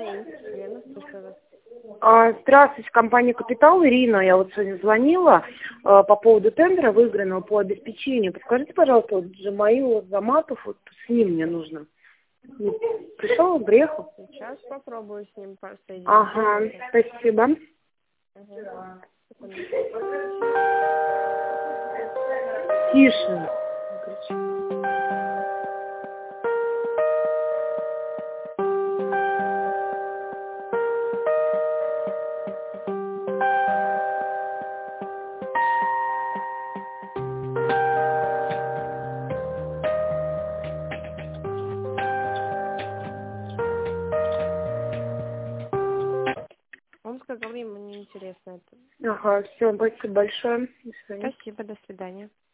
Елена, слушаю вас. Здравствуйте, компания «Капитал». Ирина, я вот сегодня звонила по поводу тендера, выигранного по обеспечению. Подскажите, пожалуйста, вот Джамаил Заматов, вот с ним мне нужно. Пришел, приехал? Сейчас попробую с ним соединиться. Ага, спасибо. Тише. Он сказал, ему неинтересно это. Ага, все, спасибо большое. До свидания. Спасибо, до свидания.